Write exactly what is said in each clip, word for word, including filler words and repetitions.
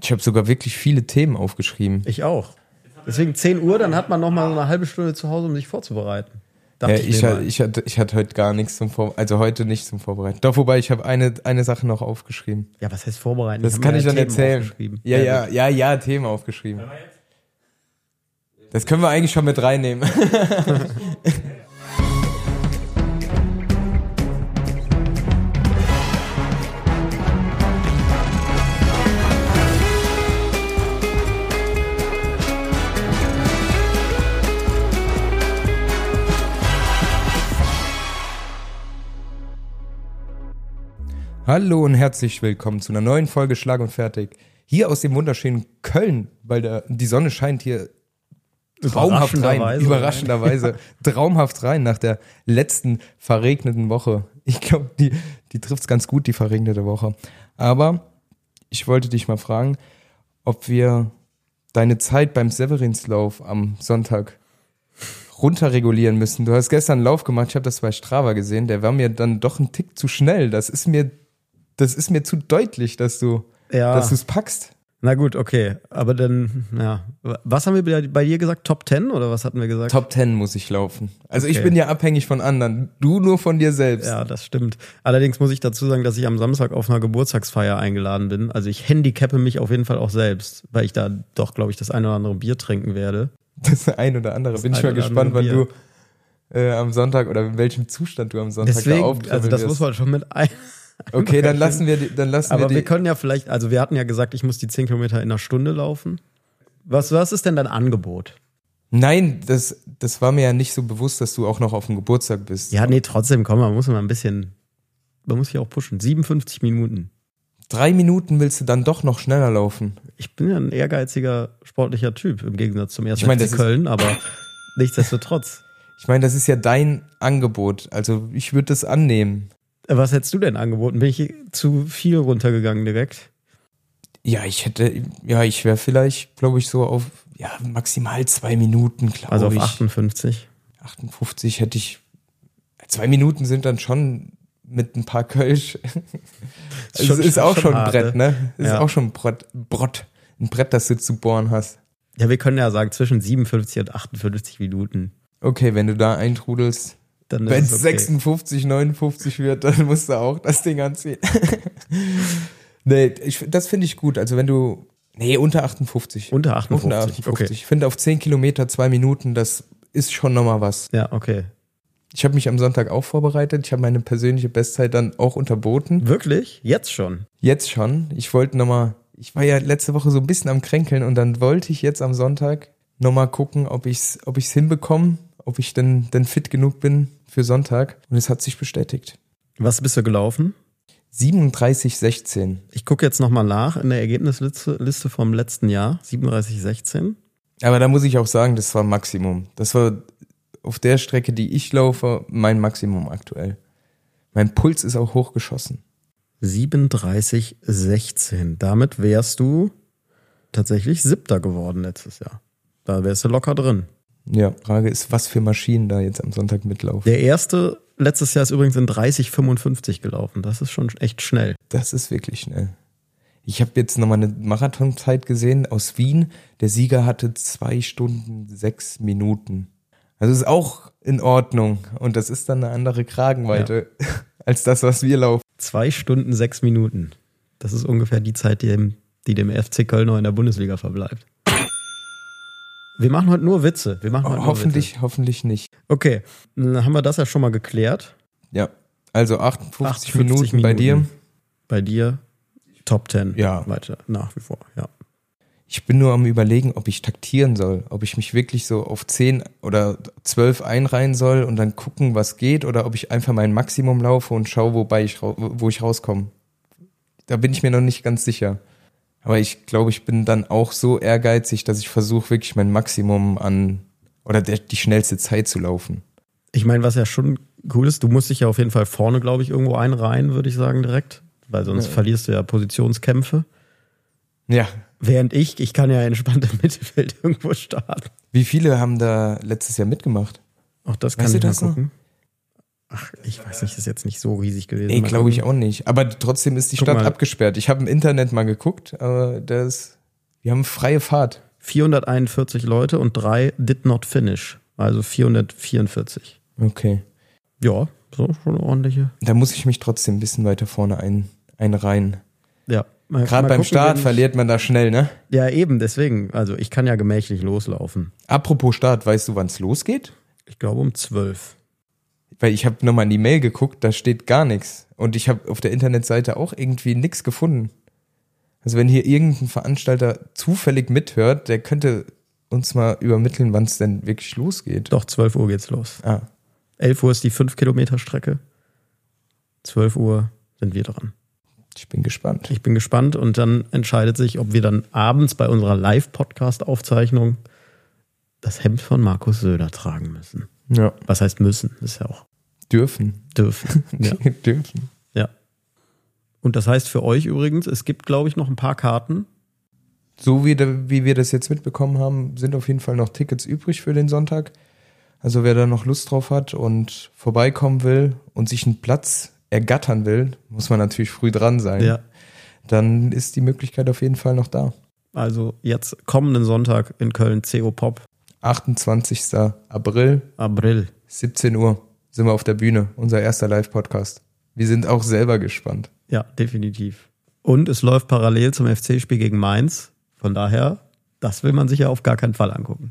Ich habe sogar wirklich viele Themen aufgeschrieben. Ich auch. Deswegen zehn Uhr, dann hat man noch mal so eine halbe Stunde zu Hause, um sich vorzubereiten. Ja, ich, ich, hatte, ich, hatte, ich hatte heute gar nichts zum Vorbereiten, also heute nicht zum Vorbereiten. Doch, wobei, ich habe eine, eine Sache noch aufgeschrieben. Ja, was heißt vorbereiten? Das kann ich dann erzählen. Ja, ja, ja, ja, Themen aufgeschrieben. Das können wir eigentlich schon mit reinnehmen. Hallo und herzlich willkommen zu einer neuen Folge Schlag und Fertig. Hier aus dem wunderschönen Köln, weil der, die Sonne scheint hier traumhaft rein, überraschenderweise traumhaft rein nach der letzten verregneten Woche. Ich glaube, die, die trifft es ganz gut, die verregnete Woche. Aber ich wollte dich mal fragen, ob wir deine Zeit beim Severinslauf am Sonntag runterregulieren müssen. Du hast gestern einen Lauf gemacht, ich habe das bei Strava gesehen, der war mir dann doch ein Tick zu schnell. Das ist mir Das ist mir zu deutlich, dass du ja. dass du es packst. Na gut, okay. Aber dann, ja. Was haben wir bei, bei dir gesagt? Top Ten oder was hatten wir gesagt? Top Ten muss ich laufen. Also okay. Ich bin ja abhängig von anderen. Du nur von dir selbst. Ja, das stimmt. Allerdings muss ich dazu sagen, dass ich am Samstag auf einer Geburtstagsfeier eingeladen bin. Also ich handicappe mich auf jeden Fall auch selbst, weil ich da doch, glaube ich, das ein oder andere Bier trinken werde. Das ein oder andere. Das bin ich mal gespannt, wann du äh, am Sonntag oder in welchem Zustand du am Sonntag Deswegen, da auftrittst. Also das muss man schon mit ein... Okay, dann lassen wir die, dann lassen Aber wir die. wir können ja vielleicht, also wir hatten ja gesagt, ich muss die zehn Kilometer in einer Stunde laufen. Was, was ist denn dein Angebot? Nein, das, das war mir ja nicht so bewusst, dass du auch noch auf dem Geburtstag bist. Ja, nee, trotzdem, komm, man muss mal ein bisschen, man muss sich auch pushen. siebenundfünfzig Minuten. Drei Minuten willst du dann doch noch schneller laufen? Ich bin ja ein ehrgeiziger, sportlicher Typ, im Gegensatz zum ersten ich mein, F C Köln, aber nichtsdestotrotz. Ich meine, das ist ja dein Angebot, also ich würde das annehmen. Was hättest du denn angeboten? Bin ich zu viel runtergegangen direkt? Ja, ich hätte, ja, ich wäre vielleicht, glaube ich, so auf, ja, maximal zwei Minuten, glaube ich. Also auf achtundfünfzig? achtundfünfzig hätte ich, zwei Minuten sind dann schon mit ein paar Kölsch. Also es ist auch schon ein Brett, ne? Es ist auch schon ein Brett, Brett, ein Brett, das du zu bohren hast. Ja, wir können ja sagen, zwischen siebenundfünfzig und achtundfünfzig Minuten. Okay, wenn du da eintrudelst. Wenn es okay. sechsundfünfzig, neunundfünfzig wird, dann musst du auch das Ding anziehen. Nee, ich, das finde ich gut. Also wenn du, nee, unter achtundfünfzig. Unter achtundfünfzig, unter achtundfünfzig. Okay. Ich finde auf zehn Kilometer zwei Minuten, das ist schon nochmal was. Ja, okay. Ich habe mich am Sonntag auch vorbereitet. Ich habe meine persönliche Bestzeit dann auch unterboten. Wirklich? Jetzt schon? Jetzt schon. Ich wollte nochmal, ich war ja letzte Woche so ein bisschen am Kränkeln und dann wollte ich jetzt am Sonntag nochmal gucken, ob ich's, ob ich's hinbekomme, ob ich denn, denn fit genug bin für Sonntag. Und es hat sich bestätigt. Was bist du gelaufen? siebenunddreißig sechzehn. Ich gucke jetzt nochmal nach in der Ergebnisliste Liste vom letzten Jahr. siebenunddreißig sechzehn. Aber da muss ich auch sagen, das war Maximum. Das war auf der Strecke, die ich laufe, mein Maximum aktuell. Mein Puls ist auch hochgeschossen. siebenunddreißig sechzehn. Damit wärst du tatsächlich Siebter geworden letztes Jahr. Da wärst du locker drin. Ja, Frage ist, was für Maschinen da jetzt am Sonntag mitlaufen. Der erste letztes Jahr ist übrigens in dreißig fünfundfünfzig gelaufen. Das ist schon echt schnell. Das ist wirklich schnell. Ich habe jetzt nochmal eine Marathonzeit gesehen aus Wien. Der Sieger hatte zwei Stunden, sechs Minuten. Also ist auch in Ordnung. Und das ist dann eine andere Kragenweite ja. als das, was wir laufen. Zwei Stunden, sechs Minuten. Das ist ungefähr die Zeit, die dem, die dem F C Köln noch in der Bundesliga verbleibt. Wir machen heute nur Witze. Wir machen heute oh, hoffentlich, nur Witze. hoffentlich nicht. Okay, dann haben wir das ja schon mal geklärt. Ja, also achtundfünfzig, achtundfünfzig Minuten, Minuten bei dir. Bei dir Top Ten. Ja. Weiter, nach wie vor, ja. Ich bin nur am Überlegen, ob ich taktieren soll. Ob ich mich wirklich so auf zehn oder zwölf einreihen soll und dann gucken, was geht. Oder ob ich einfach mein Maximum laufe und schaue, wobei ich, wo ich rauskomme. Da bin ich mir noch nicht ganz sicher. Aber ich glaube, ich bin dann auch so ehrgeizig, dass ich versuche, wirklich mein Maximum an oder der, die schnellste Zeit zu laufen. Ich meine, was ja schon cool ist, du musst dich ja auf jeden Fall vorne, glaube ich, irgendwo einreihen, würde ich sagen, direkt. Weil sonst ja. verlierst du ja Positionskämpfe. Ja. Während ich, ich kann ja entspannt im Mittelfeld irgendwo starten. Wie viele haben da letztes Jahr mitgemacht? Auch das kann ich mal gucken. Ach, ich weiß nicht, das ist jetzt nicht so riesig gewesen. Nee, glaube ich auch nicht. Aber trotzdem ist die Guck Stadt mal. abgesperrt. Ich habe im Internet mal geguckt, aber das Wir haben freie Fahrt. vierhunderteinundvierzig Leute und drei did not finish. Also vierhundertvierundvierzig. Okay. Ja, so schon eine ordentliche. Da muss ich mich trotzdem ein bisschen weiter vorne ein, einreihen. Ja. Gerade beim gucken, Start verliert man da schnell, ne? Ja, eben, deswegen. Also ich kann ja gemächlich loslaufen. Apropos Start, weißt du, wann es losgeht? Ich glaube um zwölf. Weil ich habe nochmal in die Mail geguckt, da steht gar nichts. Und ich habe auf der Internetseite auch irgendwie nichts gefunden. Also wenn hier irgendein Veranstalter zufällig mithört, der könnte uns mal übermitteln, wann es denn wirklich losgeht. Doch, zwölf Uhr geht's los. Ah. elf Uhr ist die fünf Kilometer Strecke. zwölf Uhr sind wir dran. Ich bin gespannt. Ich bin gespannt und dann entscheidet sich, ob wir dann abends bei unserer Live-Podcast-Aufzeichnung das Hemd von Markus Söder tragen müssen. Ja. Was heißt müssen? Das ist ja auch dürfen. Dürfen. Ja. dürfen. Ja. Und das heißt für euch übrigens, es gibt, glaube ich, noch ein paar Karten. So wie, de, wie wir das jetzt mitbekommen haben, sind auf jeden Fall noch Tickets übrig für den Sonntag. Also wer da noch Lust drauf hat und vorbeikommen will und sich einen Platz ergattern will, muss man natürlich früh dran sein. Ja. Dann ist die Möglichkeit auf jeden Fall noch da. Also jetzt kommenden Sonntag in Köln, C O Pop. achtundzwanzigsten April. April. siebzehn Uhr sind wir auf der Bühne. Unser erster Live-Podcast. Wir sind auch selber gespannt. Ja, definitiv. Und es läuft parallel zum F C-Spiel gegen Mainz. Von daher, das will man sich ja auf gar keinen Fall angucken.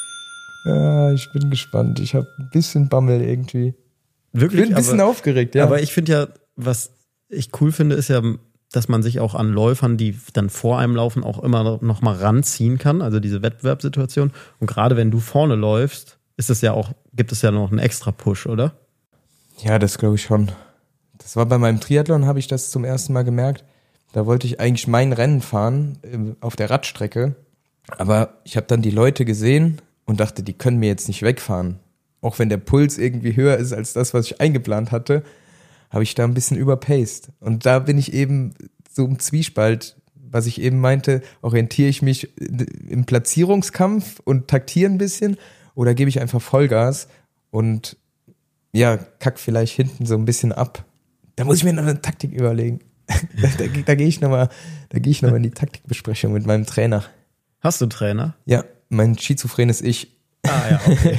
Ja, ich bin gespannt. Ich habe ein bisschen Bammel irgendwie. Wirklich? Ich bin ein bisschen aber, aufgeregt, ja. Aber ich finde ja, was ich cool finde, ist ja, dass man sich auch an Läufern, die dann vor einem laufen, auch immer noch mal ranziehen kann. Also diese Wettbewerbssituation. Und gerade wenn du vorne läufst, ist es ja auch, gibt es ja noch einen extra Push, oder? Ja, das glaube ich schon. Das war bei meinem Triathlon, habe ich das zum ersten Mal gemerkt. Da wollte ich eigentlich mein Rennen fahren auf der Radstrecke. Aber ich habe dann die Leute gesehen und dachte, die können mir jetzt nicht wegfahren. Auch wenn der Puls irgendwie höher ist als das, was ich eingeplant hatte, habe ich da ein bisschen überpaced. Und da bin ich eben so im Zwiespalt, was ich eben meinte, orientiere ich mich im Platzierungskampf und taktiere ein bisschen oder gebe ich einfach Vollgas und ja, kack vielleicht hinten so ein bisschen ab. Da muss ich mir noch eine Taktik überlegen. da, da, da gehe ich nochmal, da gehe ich noch mal in die Taktikbesprechung mit meinem Trainer. Hast du einen Trainer? Ja, mein schizophrenes Ich. Ah ja, okay.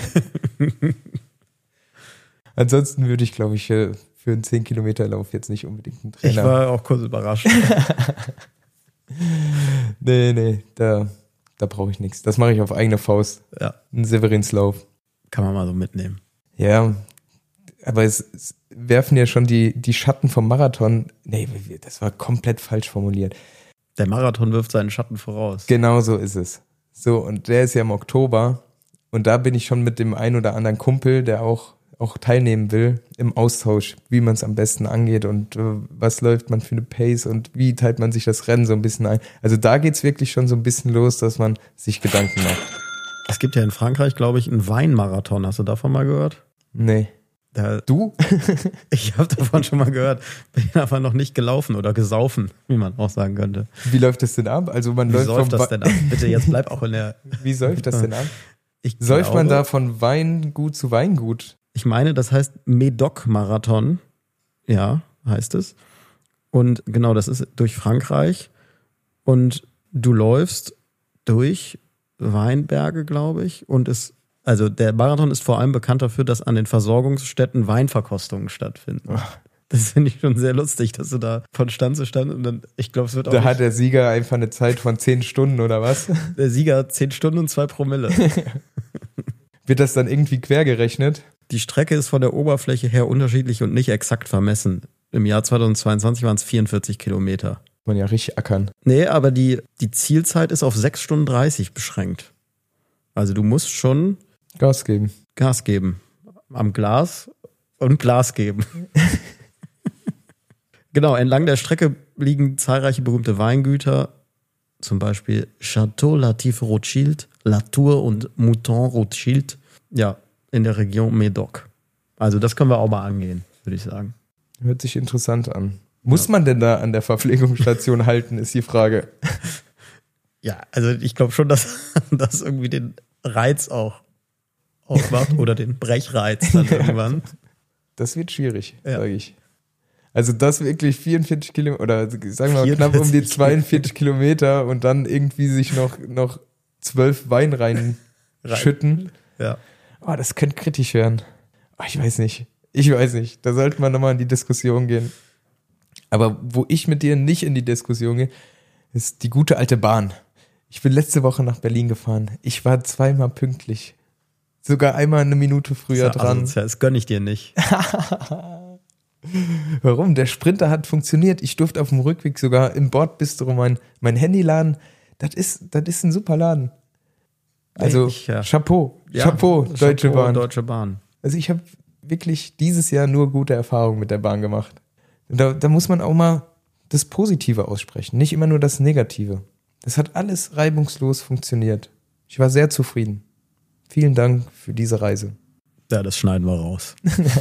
Ansonsten würde ich, glaube ich, für einen zehn Kilometer Lauf jetzt nicht unbedingt einen Trainer. Ich war auch kurz überrascht. nee, nee, da, da brauche ich nichts. Das mache ich auf eigene Faust. Ja. Ein Severinslauf. Kann man mal so mitnehmen. Ja, aber es, es werfen ja schon die, die Schatten vom Marathon. Nee, das war komplett falsch formuliert. Der Marathon wirft seinen Schatten voraus. Genau so ist es. So, und der ist ja im Oktober. Und da bin ich schon mit dem einen oder anderen Kumpel, der auch, auch teilnehmen will, im Austausch, wie man es am besten angeht und äh, was läuft man für eine Pace und wie teilt man sich das Rennen so ein bisschen ein. Also da geht's wirklich schon so ein bisschen los, dass man sich Gedanken macht. Es gibt ja in Frankreich, glaube ich, einen Weinmarathon. Hast du davon mal gehört? Nee. Da, du? Ich habe davon schon mal gehört, bin aber noch nicht gelaufen oder gesaufen, wie man auch sagen könnte. Wie läuft das denn ab? Also man wie läuft säuft das denn ab? Bitte, jetzt bleib auch in der... Wie säuft das denn ab? Ich Säuft glaube, man da von Weingut zu Weingut? Ich meine, das heißt Médoc-Marathon. Ja, heißt es. Und genau, das ist durch Frankreich. Und du läufst durch Weinberge, glaube ich. Und es, also der Marathon ist vor allem bekannt dafür, dass an den Versorgungsstätten Weinverkostungen stattfinden. Ach. Das finde ich schon sehr lustig, dass du da von Stand zu Stand und dann, ich glaube, es wird auch. Da hat der Sieger einfach eine Zeit von zehn Stunden oder was? Der Sieger zehn Stunden und zwei Promille. Wird das dann irgendwie quer gerechnet? Die Strecke ist von der Oberfläche her unterschiedlich und nicht exakt vermessen. Im Jahr zweitausendzweiundzwanzig waren es vierundvierzig Kilometer. Man ja richtig ackern. Nee, aber die, die Zielzeit ist auf sechs Stunden dreißig beschränkt. Also du musst schon Gas geben. Gas geben. Am Glas und Glas geben. Genau, entlang der Strecke liegen zahlreiche berühmte Weingüter, zum Beispiel Château Latif Rothschild, Latour und Mouton Rothschild, ja, in der Region Médoc. Also das können wir auch mal angehen, würde ich sagen. Hört sich interessant an. Muss ja. man denn da an der Verpflegungsstation halten, ist die Frage. Ja, also ich glaube schon, dass das irgendwie den Reiz auch ausmacht oder den Brechreiz dann irgendwann. Das wird schwierig, ja. sage ich. Also das wirklich vierundvierzig Kilometer oder sagen wir mal knapp um die zweiundvierzig Kilometer und dann irgendwie sich noch, noch zwölf Wein reinschütten. Ja. Oh, das könnte kritisch werden. Oh, ich weiß nicht. Ich weiß nicht. Da sollte man nochmal in die Diskussion gehen. Aber wo ich mit dir nicht in die Diskussion gehe, ist die gute alte Bahn. Ich bin letzte Woche nach Berlin gefahren. Ich war zweimal pünktlich. Sogar einmal eine Minute früher das dran. Asozial, das gönne ich dir nicht. Warum? Der Sprinter hat funktioniert. Ich durfte auf dem Rückweg sogar im Bordbistro mein, mein Handy laden. Das ist, das ist ein super Laden. Also ich, ja. Chapeau. Ja, Chapeau, Deutsche Chapeau, Bahn. Deutsche Bahn. Also ich habe wirklich dieses Jahr nur gute Erfahrungen mit der Bahn gemacht. Da, da muss man auch mal das Positive aussprechen, nicht immer nur das Negative. Das hat alles reibungslos funktioniert. Ich war sehr zufrieden. Vielen Dank für diese Reise. Ja, das schneiden wir raus.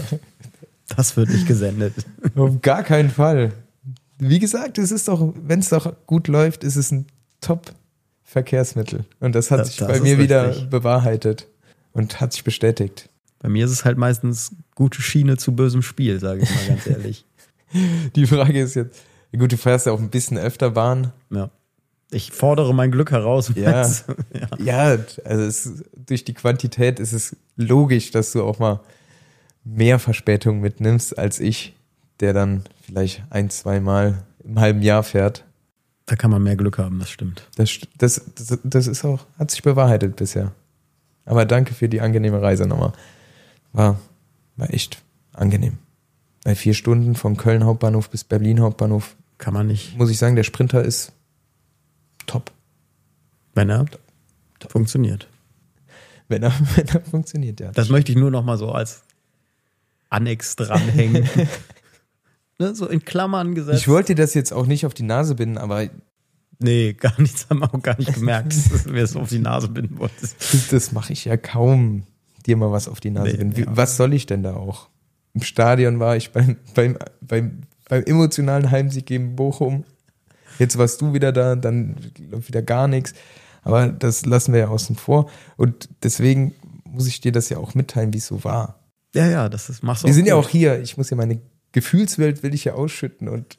Das wird nicht gesendet. Auf gar keinen Fall. Wie gesagt, es ist doch, wenn es doch gut läuft, ist es ein Top-Verkehrsmittel. Und das hat das, sich das bei mir wieder richtig bewahrheitet und hat sich bestätigt. Bei mir ist es halt meistens gute Schiene zu bösem Spiel, sage ich mal ganz ehrlich. Die Frage ist jetzt, gut, du fährst ja auch ein bisschen öfter Bahn. Ja. Ich fordere mein Glück heraus. Ja, ja. ja, also es, durch die Quantität ist es logisch, dass du auch mal mehr Verspätung mitnimmst als ich, der dann vielleicht ein, zwei Mal im halben Jahr fährt. Da kann man mehr Glück haben, das stimmt. Das, das, das, das ist auch, hat sich bewahrheitet bisher. Aber danke für die angenehme Reise nochmal. War, war echt angenehm. Bei vier Stunden von Köln Hauptbahnhof bis Berlin Hauptbahnhof. Kann man nicht. Muss ich sagen, der Sprinter ist top. Wenn er top. funktioniert. Wenn er, wenn er funktioniert, ja. Das möchte ich nur noch mal so als Annex dranhängen. Ne, so in Klammern gesetzt. Ich wollte dir das jetzt auch nicht auf die Nase binden, aber nee, gar nichts, haben wir auch gar nicht gemerkt, dass wir es auf die Nase binden wolltest. Das, das mache ich ja kaum, dir mal was auf die Nase nee, binden. Wie, ja. Was soll ich denn da auch? Im Stadion war ich beim, beim, beim, beim emotionalen Heimsieg gegen Bochum. Jetzt warst du wieder da, dann wieder gar nichts. Aber das lassen wir ja außen vor. Und deswegen muss ich dir das ja auch mitteilen, wie es so war. Ja, ja, das ist, machst du auch Wir sind gut. ja auch hier. Ich muss ja meine Gefühlswelt will ich ja ausschütten und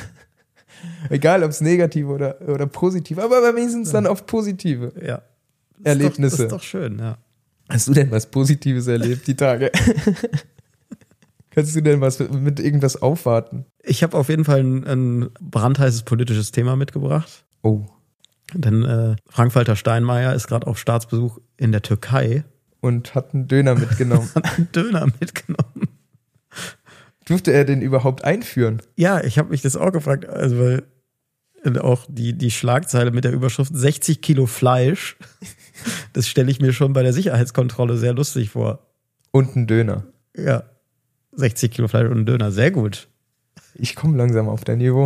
egal, ob es negative oder, oder positive, aber bei mir sind es dann oft positive ja. das Erlebnisse. Ist doch, das ist doch schön, ja. Hast du denn was Positives erlebt die Tage? Kannst du denn was mit irgendwas aufwarten? Ich habe auf jeden Fall ein, ein brandheißes politisches Thema mitgebracht. Oh. Denn äh, Frank-Walter Steinmeier ist gerade auf Staatsbesuch in der Türkei. Und hat einen Döner mitgenommen. hat einen Döner mitgenommen. Durfte er den überhaupt einführen? Ja, ich habe mich das auch gefragt. Also weil auch die, die Schlagzeile mit der Überschrift sechzig Kilo Fleisch, das stelle ich mir schon bei der Sicherheitskontrolle sehr lustig vor. Und ein Döner. Ja. sechzig Kilo Fleisch und ein Döner, sehr gut. Ich komme langsam auf dein Niveau.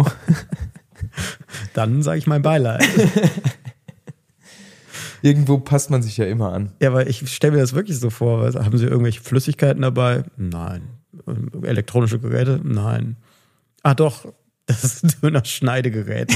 Dann sage ich mein Beileid. Irgendwo passt man sich ja immer an. Ja, weil ich stelle mir das wirklich so vor. Also, haben Sie irgendwelche Flüssigkeiten dabei? Nein. Elektronische Geräte? Nein. Ah doch, das ist ein Döner-Schneidegerät.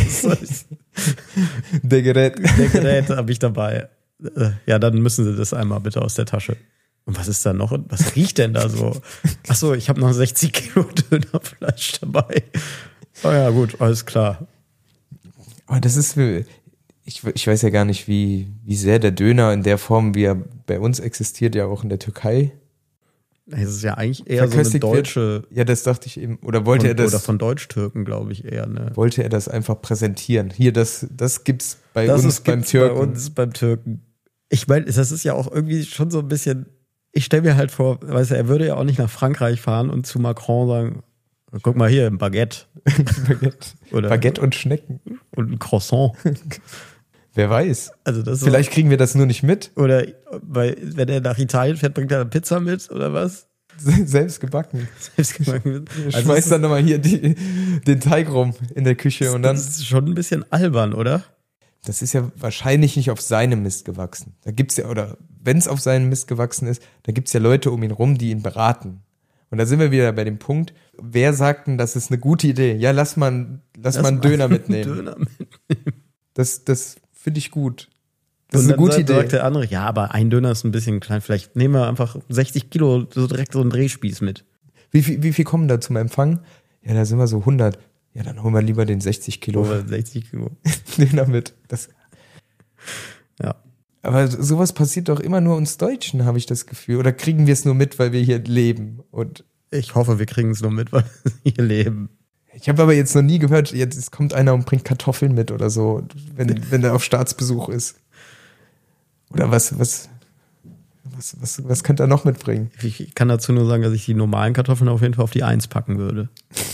Der Gerät. Der Gerät habe ich dabei. Ja, dann müssen Sie das einmal bitte aus der Tasche. Und was ist da noch? Was riecht denn da so? Ach so, ich habe noch sechzig Kilo Dönerfleisch dabei. Oh ja, gut, alles klar. Aber das ist, ich, ich weiß ja gar nicht, wie, wie sehr der Döner in der Form, wie er bei uns existiert, ja auch in der Türkei. Es ist ja eigentlich eher so eine deutsche. Wird. Ja, das dachte ich eben. Oder wollte von, er das? Oder von Deutsch-Türken, glaube ich eher. Ne? Wollte er das einfach präsentieren? Hier, das, das gibt's bei das uns ist, beim Türken. Bei uns beim Türken. Ich meine, das ist ja auch irgendwie schon so ein bisschen. Ich stelle mir halt vor, weißt du, er würde ja auch nicht nach Frankreich fahren und zu Macron sagen, guck mal hier, ein Baguette. Baguette. Oder Baguette und Schnecken. Und ein Croissant. Wer weiß. Also das Vielleicht so, kriegen wir das nur nicht mit. Oder weil, wenn er nach Italien fährt, bringt er eine Pizza mit oder was? Selbst gebacken. Selbst gebacken. Also schmeißt dann nochmal hier die, den Teig rum in der Küche. Das, und dann. Das ist schon ein bisschen albern, oder? Das ist ja wahrscheinlich nicht auf seinem Mist gewachsen. Da gibt's ja, oder wenn es auf seinem Mist gewachsen ist, da gibt's ja Leute um ihn rum, die ihn beraten. Und da sind wir wieder bei dem Punkt, wer sagt denn, das ist eine gute Idee? Ja, lass mal, lass, lass mal einen Döner mitnehmen. Döner mitnehmen. Das, das finde ich gut. Das und ist eine gute sagt, Idee. Sagt der andere, ja, aber ein Döner ist ein bisschen klein. Vielleicht nehmen wir einfach sechzig Kilo so direkt so einen Drehspieß mit. Wie viel, wie viel kommen da zum Empfang? Ja, da sind wir so hundert. Ja, dann holen wir lieber den sechzig Kilo. sechzig Kilo. Döner mit. Das. Ja. Aber sowas passiert doch immer nur uns Deutschen, habe ich das Gefühl. Oder kriegen wir es nur mit, weil wir hier leben? Und ich hoffe, wir kriegen es nur mit, weil wir hier leben. Ich habe aber jetzt noch nie gehört, jetzt kommt einer und bringt Kartoffeln mit oder so, wenn, wenn er auf Staatsbesuch ist. Oder was, was, was, was, was könnte er noch mitbringen? Ich kann dazu nur sagen, dass ich die normalen Kartoffeln auf jeden Fall auf die Eins packen würde.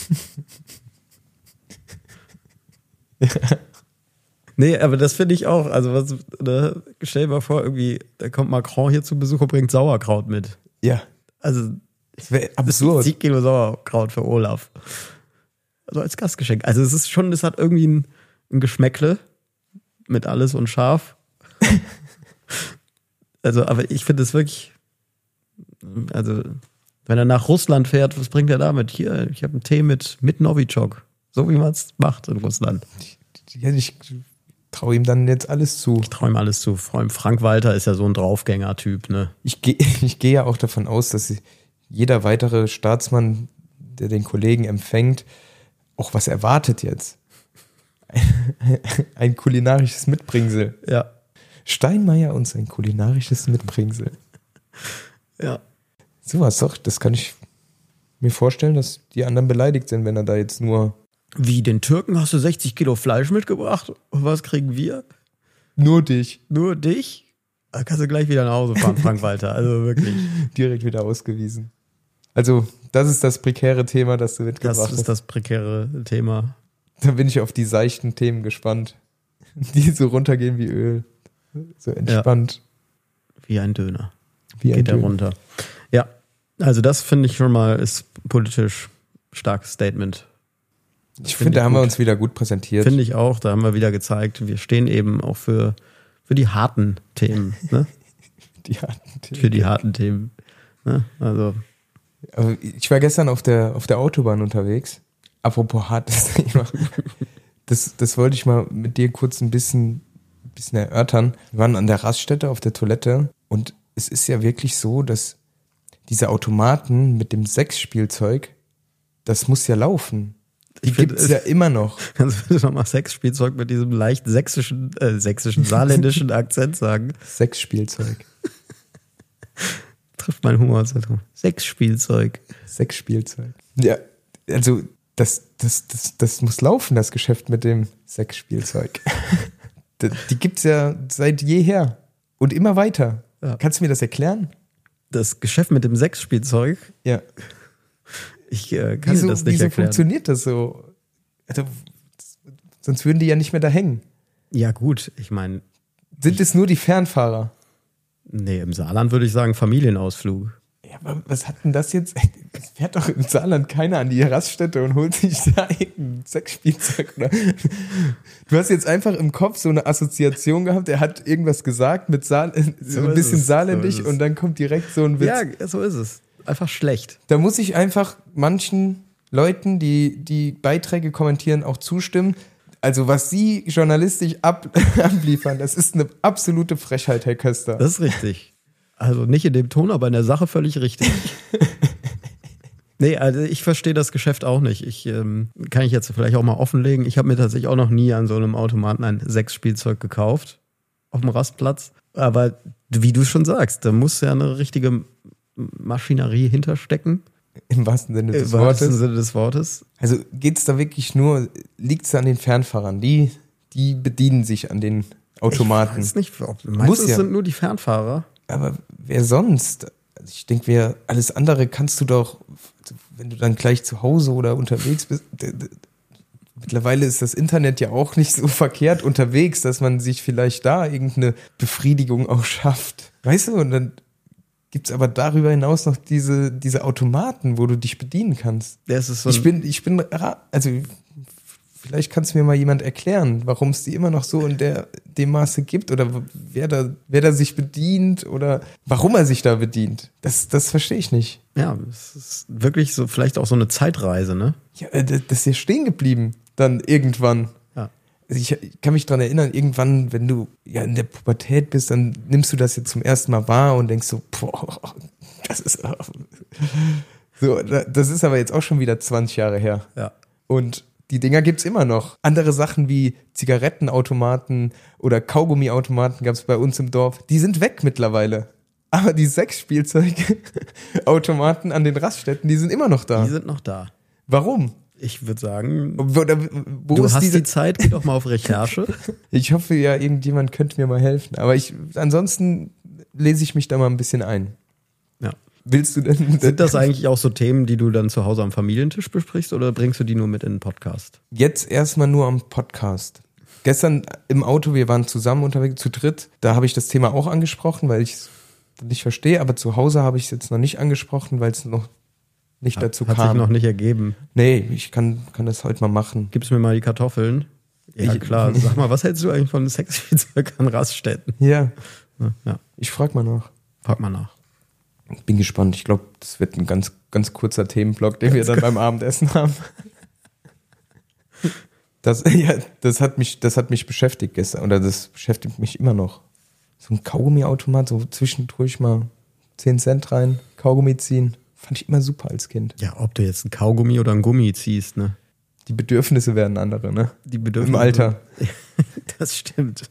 Ja. Nee, aber das finde ich auch. Also, was, ne, stell dir mal vor, irgendwie, da kommt Macron hier zu Besuch und bringt Sauerkraut mit. Ja. Also, das wäre absurd. zehn Kilo Sauerkraut für Olaf. Also als Gastgeschenk. Also, es ist schon, es hat irgendwie ein, ein Geschmäckle mit alles und scharf. Also, aber ich finde es wirklich, also, wenn er nach Russland fährt, was bringt er damit? Hier, ich habe einen Tee mit, mit Novichok. So wie man es macht in Russland. Ja, ich traue ihm dann jetzt alles zu. Ich traue ihm alles zu. Vor allem Frank Walter ist ja so ein Draufgänger-Typ, ne? Ich gehe ich geh ja auch davon aus, dass jeder weitere Staatsmann, der den Kollegen empfängt, auch was erwartet jetzt. Ein kulinarisches Mitbringsel. Ja. Steinmeier und sein kulinarisches Mitbringsel. Ja. Sowas doch, das kann ich mir vorstellen, dass die anderen beleidigt sind, wenn er da jetzt nur... Wie, den Türken hast du sechzig Kilo Fleisch mitgebracht? Und was kriegen wir? Nur dich. Nur dich? Da kannst du gleich wieder nach Hause fahren, Frank Walter. Also wirklich. Direkt wieder ausgewiesen. Also, das ist das prekäre Thema, das du mitgebracht hast. Das ist das prekäre Thema. Da bin ich auf die seichten Themen gespannt. Die so runtergehen wie Öl. So entspannt. Ja. Wie ein Döner. Wie ein Geht Döner. er runter. Ja, also das finde ich schon mal ist politisch starkes Statement. Ich finde, da haben wir uns wieder gut präsentiert. Finde ich auch, da haben wir wieder gezeigt, wir stehen eben auch für, für die harten Themen. Ne? Die harten Themen. Für die harten Themen. Ne? Also. Aber ich war gestern auf der, auf der Autobahn unterwegs. Apropos hartes Thema. Das, das wollte ich mal mit dir kurz ein bisschen, ein bisschen erörtern. Wir waren an der Raststätte auf der Toilette und es ist ja wirklich so, dass diese Automaten mit dem Sexspielzeug, das muss ja laufen. Die gibt es ja immer noch. Kannst du bitte nochmal Sexspielzeug mit diesem leicht sächsischen, äh, sächsischen, saarländischen Akzent sagen? Sexspielzeug. Trifft mein Humorzentrum. Sexspielzeug. Sexspielzeug. Ja, also das, das, das, das muss laufen, das Geschäft mit dem Sexspielzeug. Die gibt's ja seit jeher und immer weiter. Ja. Kannst du mir das erklären? Das Geschäft mit dem Sexspielzeug? Ja. Ich äh, kann wieso, dir das nicht wieso erklären. Wieso funktioniert das so? Also, sonst würden die ja nicht mehr da hängen. Ja gut, ich meine... Sind ich, es nur die Fernfahrer? Nee, im Saarland würde ich sagen Familienausflug. Ja, aber was hat denn das jetzt? Es fährt doch im Saarland keiner an die Raststätte und holt sich da ein Sexspielzeug. Oder? Du hast jetzt einfach im Kopf so eine Assoziation gehabt, er hat irgendwas gesagt mit Saar, so, so ein bisschen es, saarländisch so und dann kommt direkt so ein Witz. Ja, so ist es. Einfach schlecht. Da muss ich einfach manchen Leuten, die die Beiträge kommentieren, auch zustimmen. Also was Sie journalistisch ab, abliefern, das ist eine absolute Frechheit, Herr Köster. Das ist richtig. Also nicht in dem Ton, aber in der Sache völlig richtig. Nee, also ich verstehe das Geschäft auch nicht. Ich ähm, kann ich jetzt vielleicht auch mal offenlegen. Ich habe mir tatsächlich auch noch nie an so einem Automaten ein Sexspielzeug gekauft auf dem Rastplatz. Aber wie du schon sagst, da muss ja eine richtige Maschinerie hinterstecken. Im wahrsten Sinne des Im Wortes. Im wahrsten Sinne des Wortes. Also geht's da wirklich nur, liegt's da an den Fernfahrern? Die, die bedienen sich an den Automaten. Ich weiß nicht, ob, meinst Muss du, es ja. sind nur die Fernfahrer? Aber wer sonst? Also ich denke, wer alles andere kannst du doch, wenn du dann gleich zu Hause oder unterwegs bist. Mittlerweile ist das Internet ja auch nicht so verkehrt unterwegs, dass man sich vielleicht da irgendeine Befriedigung auch schafft. Weißt du, und dann gibt's aber darüber hinaus noch diese, diese Automaten, wo du dich bedienen kannst. Das ist so ich bin, ich bin, also vielleicht kannst du mir mal jemand erklären, warum es die immer noch so in der, dem Maße gibt oder wer da, wer da sich bedient oder warum er sich da bedient. Das, das verstehe ich nicht. Ja, es ist wirklich so, vielleicht auch so eine Zeitreise, ne? Ja, das ist ja stehen geblieben, dann irgendwann. Also ich kann mich dran erinnern, irgendwann, wenn du ja in der Pubertät bist, dann nimmst du das jetzt zum ersten Mal wahr und denkst so, boah, das ist So, das ist aber jetzt auch schon wieder zwanzig Jahre her. Ja. Und die Dinger gibt's immer noch. Andere Sachen wie Zigarettenautomaten oder Kaugummiautomaten gab's bei uns im Dorf. Die sind weg mittlerweile. Aber die Sexspielzeugautomaten an den Raststätten, die sind immer noch da. Die sind noch da. Warum? Ich würde sagen, wo, da, wo du ist hast diese die Zeit, geh doch mal auf Recherche. Ich hoffe ja, irgendjemand könnte mir mal helfen. Aber ich, ansonsten lese ich mich da mal ein bisschen ein. Ja. Willst du denn? Sind das eigentlich auch so Themen, die du dann zu Hause am Familientisch besprichst oder bringst du die nur mit in den Podcast? Jetzt erstmal nur am Podcast. Gestern im Auto, wir waren zusammen unterwegs, zu dritt, da habe ich das Thema auch angesprochen, weil ich es nicht verstehe, aber zu Hause habe ich es jetzt noch nicht angesprochen, weil es noch nicht hat, dazu hat kam. Hat sich noch nicht ergeben. Nee, ich kann, kann das heute mal machen. Gib's mir mal die Kartoffeln. Ja, ich, klar. Sag mal, was hältst du eigentlich von Sexspielzeug an Raststätten? Ja. ja. Ich frag mal nach. Frag mal nach. Bin gespannt. Ich glaube, das wird ein ganz, ganz kurzer Themenblock, den ganz wir dann beim Abendessen haben. Das, ja, das hat mich, das hat mich beschäftigt gestern. Oder das beschäftigt mich immer noch. So ein Kaugummiautomat, so zwischendurch mal zehn Cent rein, Kaugummi ziehen. Fand ich immer super als Kind. Ja, ob du jetzt ein Kaugummi oder ein Gummi ziehst, ne? Die Bedürfnisse werden andere, ne? Die Bedürfnisse. Im Alter. Das stimmt.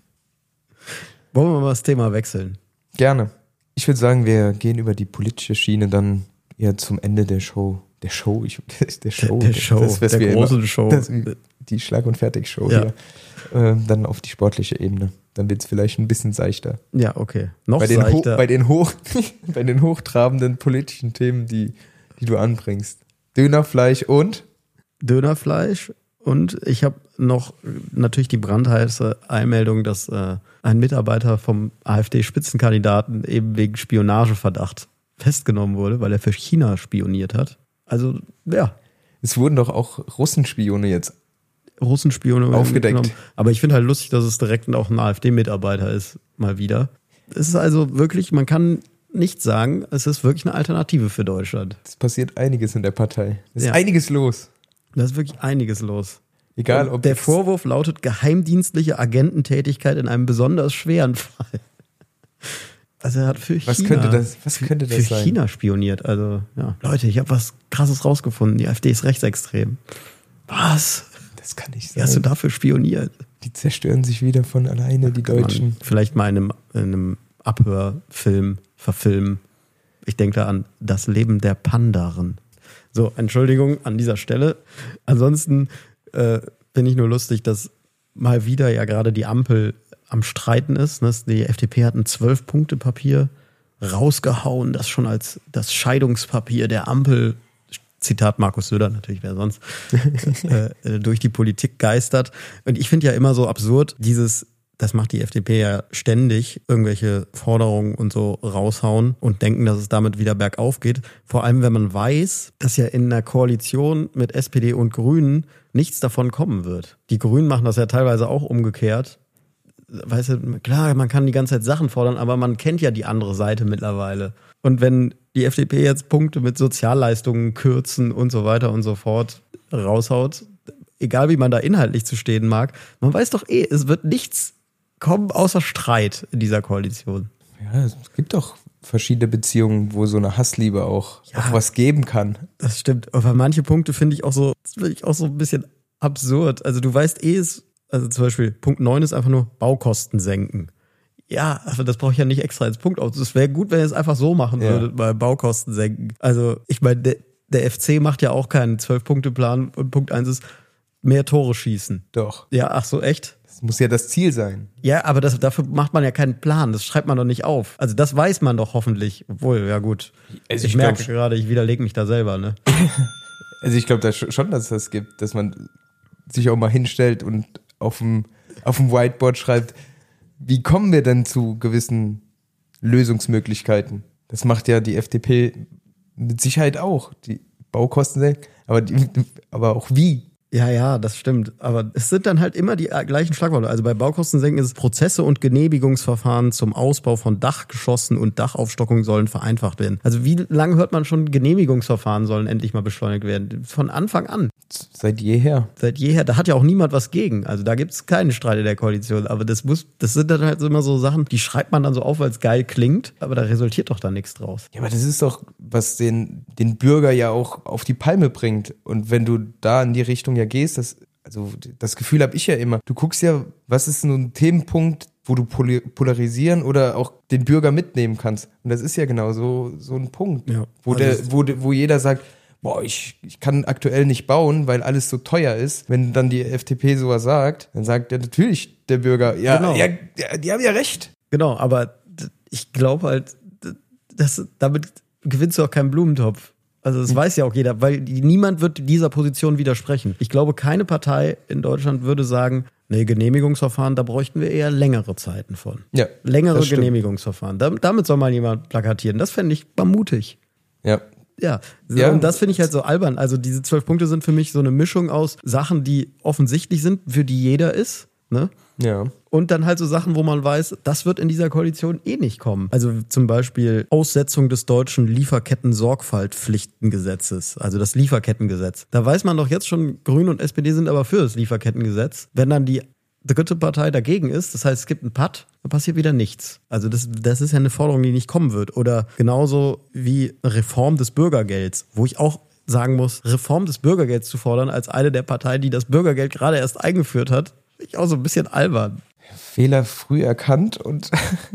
Wollen wir mal das Thema wechseln? Gerne. Ich würde sagen, wir gehen über die politische Schiene dann eher zum Ende der Show. Der Show, ich, der Show. Der, der Show, das, der große immer, Show. Das, die Schlag- und Fertig-Show ja. hier. Äh, dann auf die sportliche Ebene. Dann wird es vielleicht ein bisschen seichter. Ja, okay. Noch bei den seichter. Ho- bei, den hoch, bei den hochtrabenden politischen Themen, die, die du anbringst. Dönerfleisch und? Dönerfleisch. Und ich habe noch natürlich die brandheiße Einmeldung, dass äh, ein Mitarbeiter vom AfD-Spitzenkandidaten eben wegen Spionageverdacht festgenommen wurde, weil er für China spioniert hat. Also, ja. Es wurden doch auch Russenspione jetzt Russenspione aufgedeckt. Genommen. Aber ich finde halt lustig, dass es direkt auch ein AfD-Mitarbeiter ist, mal wieder. Es ist also wirklich, man kann nicht sagen, es ist wirklich eine Alternative für Deutschland. Es passiert einiges in der Partei. Es ist ja. einiges los. Da ist wirklich einiges los. Egal, ob der Vorwurf lautet geheimdienstliche Agententätigkeit in einem besonders schweren Fall. Also er hat für was China, könnte das, was könnte das für sein? China spioniert. Also ja, Leute, ich habe was Krasses rausgefunden. Die AfD ist rechtsextrem. Was? Das kann nicht sein. Wie hast du dafür spioniert? Die zerstören sich wieder von alleine, die kann Deutschen. Man vielleicht mal in einem, in einem Abhörfilm verfilmen. Ich denke da an Das Leben der Pandaren. So, Entschuldigung an dieser Stelle. Ansonsten äh, finde ich nur lustig, dass mal wieder ja gerade die Ampel am Streiten ist. Ne? Die F D P hat ein zwölf-Punkte-Papier rausgehauen, das schon als das Scheidungspapier der Ampel, Zitat Markus Söder, natürlich wer sonst, äh, durch die Politik geistert. Und ich finde ja immer so absurd, dieses, das macht die F D P ja ständig, irgendwelche Forderungen und so raushauen und denken, dass es damit wieder bergauf geht. Vor allem, wenn man weiß, dass ja in einer Koalition mit S P D und Grünen nichts davon kommen wird. Die Grünen machen das ja teilweise auch umgekehrt. Weißt du, klar, man kann die ganze Zeit Sachen fordern, aber man kennt ja die andere Seite mittlerweile. Und wenn die F D P jetzt Punkte mit Sozialleistungen kürzen und so weiter und so fort raushaut, egal wie man da inhaltlich zu stehen mag, man weiß doch eh, es wird nichts kommen außer Streit in dieser Koalition. Ja, es gibt doch verschiedene Beziehungen, wo so eine Hassliebe auch, ja, auch was geben kann. Das stimmt. Aber manche Punkte finde ich auch so, das finde ich auch so ein bisschen absurd. Also du weißt eh, es, also zum Beispiel Punkt neun ist einfach nur Baukosten senken. Ja, aber das brauche ich ja nicht extra als Punkt aus. Es wäre gut, wenn ihr es einfach so machen ja. würdet, bei Baukosten senken. Also ich meine, der, der F C macht ja auch keinen zwölf-Punkte-Plan und Punkt eins ist mehr Tore schießen. Doch. Ja, ach so, echt? Das muss ja das Ziel sein. Ja, aber das, dafür macht man ja keinen Plan. Das schreibt man doch nicht auf. Also das weiß man doch hoffentlich. Obwohl, ja gut. Also ich, ich merke gerade, ich widerlege mich da selber, ne? Also ich glaube da schon, dass es das gibt, dass man sich auch mal hinstellt und auf dem, auf dem Whiteboard schreibt, wie kommen wir denn zu gewissen Lösungsmöglichkeiten? Das macht ja die F D P mit Sicherheit auch. Die Baukosten senken, aber, die, aber auch wie? Ja, ja, das stimmt. Aber es sind dann halt immer die gleichen Schlagworte. Also bei Baukostensenken ist es Prozesse und Genehmigungsverfahren zum Ausbau von Dachgeschossen und Dachaufstockung sollen vereinfacht werden. Also wie lange hört man schon, Genehmigungsverfahren sollen endlich mal beschleunigt werden? Von Anfang an. Seit jeher. Seit jeher. Da hat ja auch niemand was gegen. Also da gibt es keinen Streit in der Koalition. Aber das muss, das sind dann halt immer so Sachen, die schreibt man dann so auf, weil es geil klingt. Aber da resultiert doch da nichts draus. Ja, aber das ist doch, was den, den Bürger ja auch auf die Palme bringt. Und wenn du da in die Richtung ja gehst, das, also das Gefühl habe ich ja immer. Du guckst ja, was ist so ein Themenpunkt, wo du polarisieren oder auch den Bürger mitnehmen kannst. Und das ist ja genau so, so ein Punkt, ja, wo, also der, wo, wo jeder sagt, boah, ich, ich kann aktuell nicht bauen, weil alles so teuer ist. Wenn dann die F D P sowas sagt, dann sagt ja natürlich der Bürger, ja, genau. ja, ja, die haben ja recht. Genau, aber ich glaube halt, dass, damit gewinnst du auch keinen Blumentopf. Also das weiß ja auch jeder, weil niemand wird dieser Position widersprechen. Ich glaube, keine Partei in Deutschland würde sagen, nee, Genehmigungsverfahren, da bräuchten wir eher längere Zeiten von. Ja, längere Genehmigungsverfahren. Damit, damit soll mal jemand plakatieren. Das fände ich mal mutig. Ja. Ja, so, ja, und das finde ich halt so albern. Also diese zwölf Punkte sind für mich so eine Mischung aus Sachen, die offensichtlich sind, für die jeder ist, ne? Ja. Und dann halt so Sachen, wo man weiß, das wird in dieser Koalition eh nicht kommen. Also zum Beispiel Aussetzung des deutschen Lieferketten-Sorgfaltspflichtengesetzes, also das Lieferkettengesetz. Da weiß man doch jetzt schon, Grüne und S P D sind aber für das Lieferkettengesetz. Wenn dann die dritte Partei dagegen ist, das heißt, es gibt einen Patt, dann passiert wieder nichts. Also das, das ist ja eine Forderung, die nicht kommen wird. Oder genauso wie Reform des Bürgergelds, wo ich auch sagen muss, Reform des Bürgergelds zu fordern als eine der Parteien, die das Bürgergeld gerade erst eingeführt hat, finde ich auch so ein bisschen albern. Fehler früh erkannt und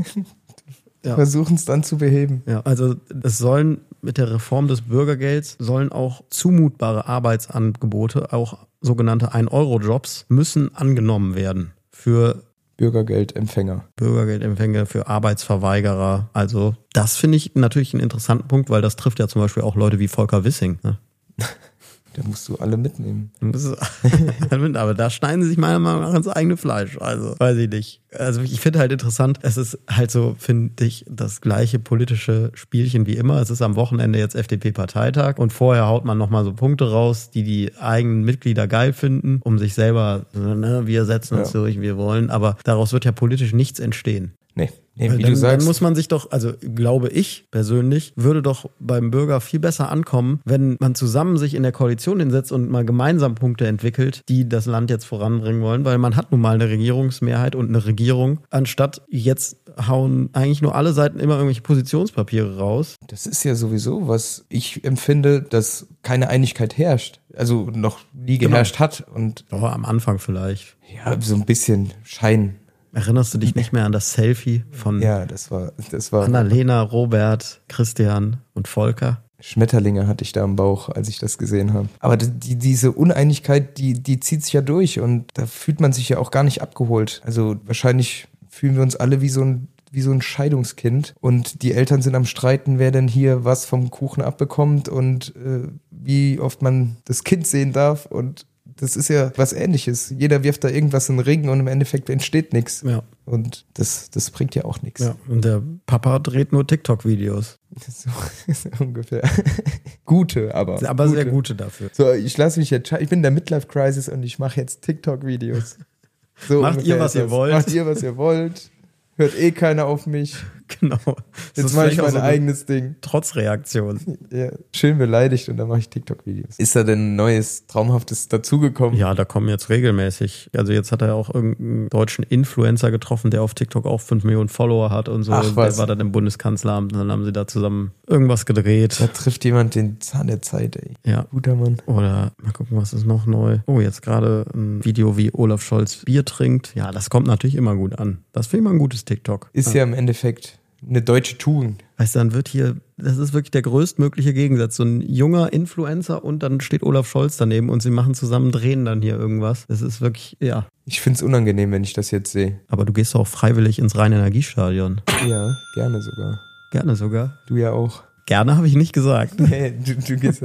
ja. versuchen es dann zu beheben. Ja, also es sollen mit der Reform des Bürgergelds sollen auch zumutbare Arbeitsangebote, auch sogenannte ein-Euro-Jobs, müssen angenommen werden für Bürgergeldempfänger. Bürgergeldempfänger, für Arbeitsverweigerer. Also das finde ich natürlich einen interessanten Punkt, weil das trifft ja zum Beispiel auch Leute wie Volker Wissing. Ne? Da musst du alle mitnehmen. Aber da schneiden sie sich meiner Meinung nach ins eigene Fleisch. Also, weiß ich nicht. Also ich finde halt interessant, es ist halt so, finde ich, das gleiche politische Spielchen wie immer. Es ist am Wochenende jetzt F D P-Parteitag und vorher haut man nochmal so Punkte raus, die die eigenen Mitglieder geil finden, um sich selber, ne, wir setzen uns ja. durch, wir wollen. Aber daraus wird ja politisch nichts entstehen. Nee. Nee, wie dann, du sagst. Dann muss man sich doch, also glaube ich persönlich, würde doch beim Bürger viel besser ankommen, wenn man zusammen sich in der Koalition hinsetzt und mal gemeinsam Punkte entwickelt, die das Land jetzt voranbringen wollen, weil man hat nun mal eine Regierungsmehrheit und eine Regierung, anstatt jetzt hauen eigentlich nur alle Seiten immer irgendwelche Positionspapiere raus. Das ist ja sowieso, was ich empfinde, dass keine Einigkeit herrscht, also noch nie geherrscht genau. hat. Und oh, am Anfang vielleicht. Ja, so ein bisschen Schein. Erinnerst du dich nicht mehr an das Selfie von ja, das war, das war Annalena, Robert, Christian und Volker? Schmetterlinge hatte ich da im Bauch, als ich das gesehen habe. Aber die, diese Uneinigkeit, die, die zieht sich ja durch und da fühlt man sich ja auch gar nicht abgeholt. Also wahrscheinlich fühlen wir uns alle wie so ein, wie so ein Scheidungskind und die Eltern sind am Streiten, wer denn hier was vom Kuchen abbekommt und äh, wie oft man das Kind sehen darf und das ist ja was Ähnliches. Jeder wirft da irgendwas in den Ring und im Endeffekt entsteht nichts. Ja. Und das, das bringt ja auch nichts. Ja. Und der Papa dreht nur TikTok-Videos. So ungefähr. Gute, aber. Aber gute. sehr gute dafür. So, ich lasse mich jetzt, ich bin in der Midlife-Crisis und ich mache jetzt TikTok-Videos. So Macht ihr, was ihr das. wollt. Macht ihr, was ihr wollt. Hört eh keiner auf mich. Genau. Jetzt mache ich mein so eigenes Ding. Trotzreaktion. Ja, schön beleidigt und dann mache ich TikTok-Videos. Ist da denn ein neues, Traumhaftes dazugekommen? Ja, da kommen jetzt regelmäßig. Also jetzt hat er auch irgendeinen deutschen Influencer getroffen, der auf TikTok auch fünf Millionen Follower hat und so. Ach, was? Der war dann im Bundeskanzleramt und dann haben sie da zusammen irgendwas gedreht. Da trifft jemand den Zahn der Zeit, ey. Ja. Guter Mann. Oder mal gucken, was ist noch neu. Oh, jetzt gerade ein Video, wie Olaf Scholz Bier trinkt. Ja, das kommt natürlich immer gut an. Das finde ich mal ein gutes TikTok. Ist ja, ja im Endeffekt eine deutsche Tugend. Weißt du, dann wird hier, das ist wirklich der größtmögliche Gegensatz. So ein junger Influencer und dann steht Olaf Scholz daneben und sie machen zusammen, drehen dann hier irgendwas. Das ist wirklich, ja. Ich find's unangenehm, wenn ich das jetzt sehe. Aber du gehst auch freiwillig ins Rhein-Energiestadion. Ja, gerne sogar. Gerne sogar. Du ja auch. Gerne habe ich nicht gesagt. Nee, du, du gehst ja.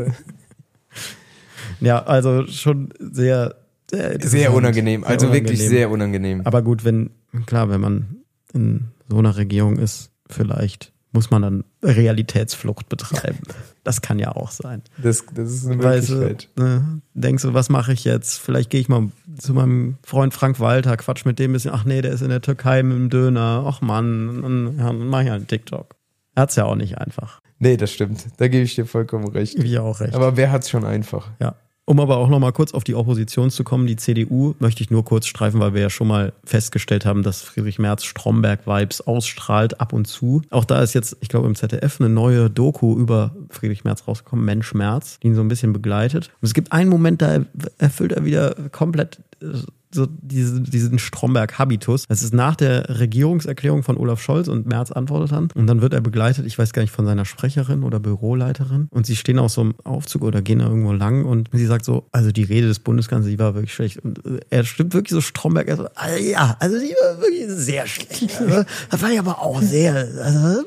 Ja, also schon sehr, sehr, sehr unangenehm. Sehr also unangenehm. wirklich sehr unangenehm. Aber gut, wenn, klar, wenn man in so einer Regierung ist, vielleicht muss man dann Realitätsflucht betreiben. Das kann ja auch sein. Das, das ist eine Möglichkeit. Weißt du, ne, denkst du, was mache ich jetzt? Vielleicht gehe ich mal zu meinem Freund Frank Walter, quatsch mit dem ein bisschen. Ach nee, der ist in der Türkei mit dem Döner. Ach Mann, dann, ja, dann mach ich einen TikTok. Er hat's ja auch nicht einfach. Nee, das stimmt. Da gebe ich dir vollkommen recht. Gebe ich auch recht. Aber wer hat's schon einfach? Ja. Um aber auch noch mal kurz auf die Opposition zu kommen, die C D U möchte ich nur kurz streifen, weil wir ja schon mal festgestellt haben, dass Friedrich Merz Stromberg-Vibes ausstrahlt ab und zu. Auch da ist jetzt, ich glaube im Z D F, eine neue Doku über Friedrich Merz rausgekommen, Mensch Merz, die ihn so ein bisschen begleitet. Und es gibt einen Moment, da erfüllt er wieder komplett so diese, diesen Stromberg-Habitus. Es ist nach der Regierungserklärung von Olaf Scholz und Merz antwortet dann. Und dann wird er begleitet, ich weiß gar nicht, von seiner Sprecherin oder Büroleiterin. Und sie stehen auf so einem Aufzug oder gehen da irgendwo lang und sie sagt so, also die Rede des Bundeskanzlers, die war wirklich schlecht. Und er stimmt wirklich so Stromberg. Er so, also ja, also die war wirklich sehr schlecht. Also, das war ja aber auch sehr, also,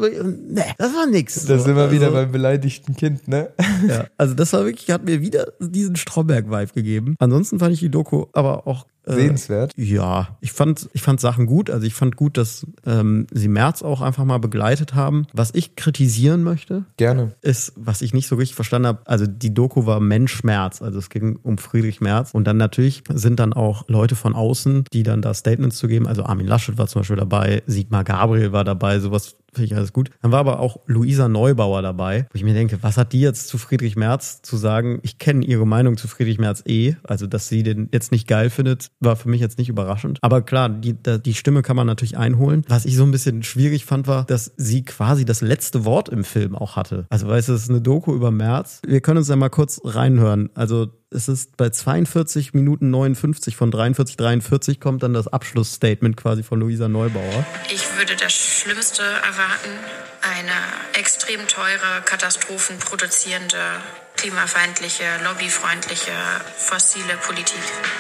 ne, das war nix. Da sind wir also, wieder beim beleidigten Kind, ne? Ja, also das war wirklich, hat mir wieder diesen Stromberg-Vibe gegeben. Ansonsten fand ich die Doku aber auch äh, sehenswert. Ja, ich fand, ich fand Sachen gut. Also ich fand gut, dass ähm, sie Merz auch einfach mal begleitet haben. Was ich kritisieren möchte, gerne, ist, was ich nicht so richtig verstanden habe. Also die Doku war Mensch Merz, also es ging um Friedrich Merz. Und dann natürlich sind dann auch Leute von außen, die dann da Statements zu geben. Also Armin Laschet war zum Beispiel dabei, Sigmar Gabriel war dabei, sowas. Finde ich alles gut. Dann war aber auch Luisa Neubauer dabei, wo ich mir denke, was hat die jetzt zu Friedrich Merz zu sagen? Ich kenne ihre Meinung zu Friedrich Merz eh. Also, dass sie den jetzt nicht geil findet, war für mich jetzt nicht überraschend. Aber klar, die, die Stimme kann man natürlich einholen. Was ich so ein bisschen schwierig fand, war, dass sie quasi das letzte Wort im Film auch hatte. Also, weißt du, es ist eine Doku über Merz. Wir können uns ja mal kurz reinhören. Also, es ist bei zweiundvierzig Minuten neunundfünfzig von dreiundvierzig, dreiundvierzig kommt dann das Abschlussstatement quasi von Luisa Neubauer. Ich würde das Schlimmste erwarten, eine extrem teure, katastrophenproduzierende, klimafeindliche, lobbyfreundliche, fossile Politik.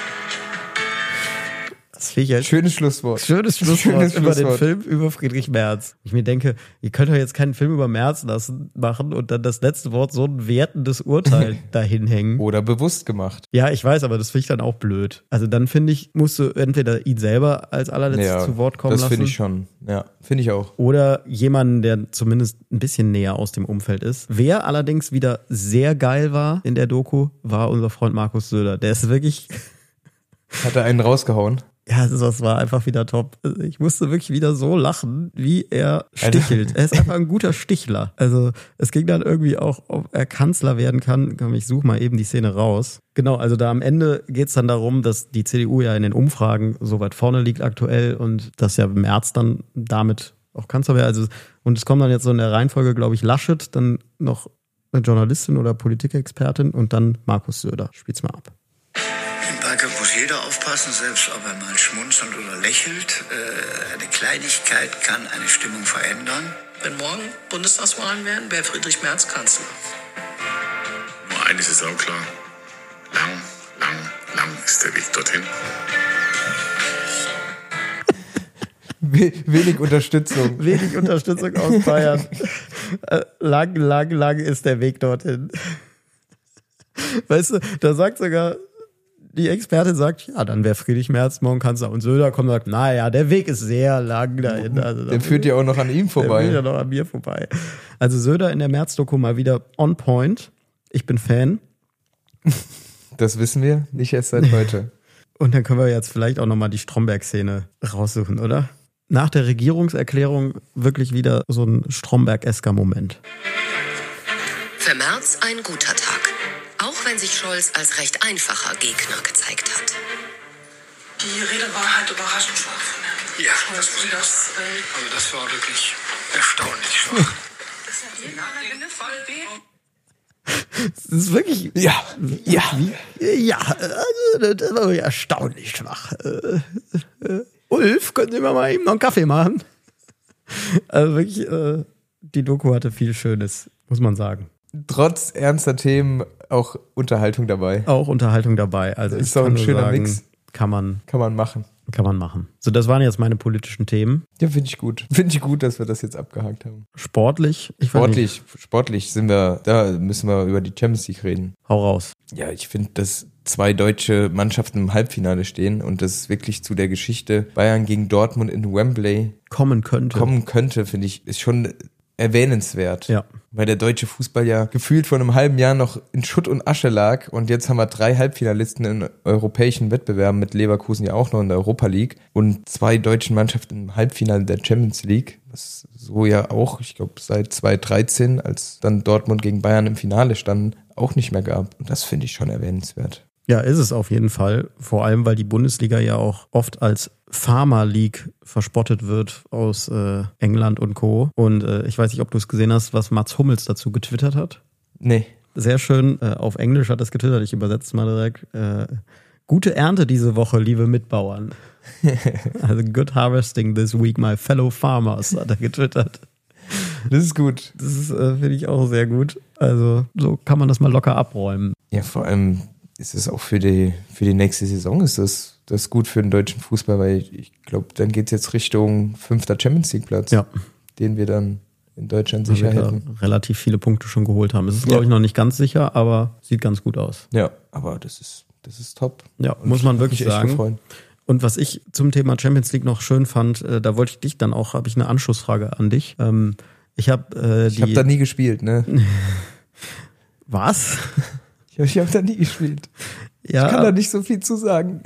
Das finde ich halt schönes Schlusswort. Schönes Schlusswort Schönes über Schlusswort. den Film über Friedrich Merz. Ich mir denke, ihr könnt doch jetzt keinen Film über Merz lassen, machen und dann das letzte Wort so ein wertendes Urteil dahin hängen. Oder bewusst gemacht. Ja, ich weiß, aber das finde ich dann auch blöd. Also dann finde ich, musst du entweder ihn selber als allerletztes ja, zu Wort kommen das lassen. Das finde ich schon. Ja, finde ich auch. Oder jemanden, der zumindest ein bisschen näher aus dem Umfeld ist. Wer allerdings wieder sehr geil war in der Doku, war unser Freund Markus Söder. Der ist wirklich... Hat er einen rausgehauen? Ja, das war einfach wieder top. Ich musste wirklich wieder so lachen, wie er stichelt. Er ist einfach ein guter Stichler. Also es ging dann irgendwie auch, ob er Kanzler werden kann. Ich suche mal eben die Szene raus. Genau, also da am Ende geht es dann darum, dass die C D U ja in den Umfragen so weit vorne liegt aktuell und dass ja Merz dann damit auch Kanzler wäre. Also, und es kommt dann jetzt so in der Reihenfolge, glaube ich, Laschet, dann noch eine Journalistin oder Politikexpertin und dann Markus Söder. Spiel's mal ab. Im Wahlkampf muss jeder aufpassen, selbst ob er mal schmunzelt oder lächelt. Äh, eine Kleinigkeit kann eine Stimmung verändern. Wenn morgen Bundestagswahlen wären, wäre Friedrich Merz Kanzler. Nur eines ist auch klar. Lang, lang, lang ist der Weg dorthin. Wenig Unterstützung. Wenig Unterstützung aus Bayern. Lang, lang, lang ist der Weg dorthin. Weißt du, da sagt sogar, die Expertin sagt, ja, dann wäre Friedrich Merz morgen Kanzler. Und Söder kommt und sagt, naja, der Weg ist sehr lang dahin. Also, der führt ja auch noch an ihm vorbei. Der führt ja noch an mir vorbei. Also Söder in der Merz-Doku mal wieder on point. Ich bin Fan. Das wissen wir, nicht erst seit heute. Und dann können wir jetzt vielleicht auch nochmal die Stromberg-Szene raussuchen, oder? Nach der Regierungserklärung wirklich wieder so ein Stromberg-esker Moment. Für Merz ein guter Tag. Auch wenn sich Scholz als recht einfacher Gegner gezeigt hat. Die Rede war halt überraschend schwach von Herrn Ja, Scholz. das muss ich das, äh, Also das war wirklich erstaunlich schwach. Das ist wirklich... Ja, ja. Ja, also das war wirklich erstaunlich schwach. Äh, äh, Ulf, können Sie mir mal eben noch einen Kaffee machen? Also wirklich, äh, die Doku hatte viel Schönes, muss man sagen. Trotz ernster Themen auch Unterhaltung dabei. Auch Unterhaltung dabei. Also ist ich doch kann ein nur schöner sagen, Mix. Kann man, Kann man machen. kann man machen. So, das waren jetzt meine politischen Themen. Ja, finde ich gut. Finde ich gut, dass wir das jetzt abgehakt haben. Sportlich. Ich weiß Sportlich, sportlich sind wir, da müssen wir über die Champions League reden. Hau raus. Ja, ich finde, dass zwei deutsche Mannschaften im Halbfinale stehen und das wirklich zu der Geschichte Bayern gegen Dortmund in Wembley Kommen könnte. kommen könnte, finde ich, ist schon erwähnenswert. Ja. Weil der deutsche Fußball ja gefühlt vor einem halben Jahr noch in Schutt und Asche lag und jetzt haben wir drei Halbfinalisten in europäischen Wettbewerben, mit Leverkusen ja auch noch in der Europa League und zwei deutschen Mannschaften im Halbfinale der Champions League, was so ja auch, ich glaube seit zweitausenddreizehn, als dann Dortmund gegen Bayern im Finale standen, auch nicht mehr gab. Und das finde ich schon erwähnenswert. Ja, ist es auf jeden Fall. Vor allem, weil die Bundesliga ja auch oft als Pharma League verspottet wird aus äh, England und Co. Und äh, ich weiß nicht, ob du es gesehen hast, was Mats Hummels dazu getwittert hat. Nee. Sehr schön. Äh, auf Englisch hat er es getwittert. Ich übersetze es mal direkt. Äh, Gute Ernte diese Woche, liebe Mitbauern. Also good harvesting this week, my fellow farmers, hat er getwittert. Das ist gut. Das ist, äh, finde ich auch sehr gut. Also so kann man das mal locker abräumen. Ja, vor allem ist es auch für die, für die nächste Saison ist das, das gut für den deutschen Fußball, weil ich, ich glaube, dann geht es jetzt Richtung fünfter Champions League Platz, ja. den wir dann in Deutschland sicher hätten. Relativ viele Punkte schon geholt haben. Es ist, glaube ja. ich, noch nicht ganz sicher, aber sieht ganz gut aus. Ja, aber das ist, das ist top. Ja, und muss man wirklich sagen. Gefreut. Und was ich zum Thema Champions League noch schön fand, äh, da wollte ich dich dann auch, habe ich eine Anschlussfrage an dich. Ähm, ich habe äh, Ich habe da nie gespielt, ne? Was? Ich habe ich hab da nie gespielt. Ja. Ich kann da nicht so viel zu sagen.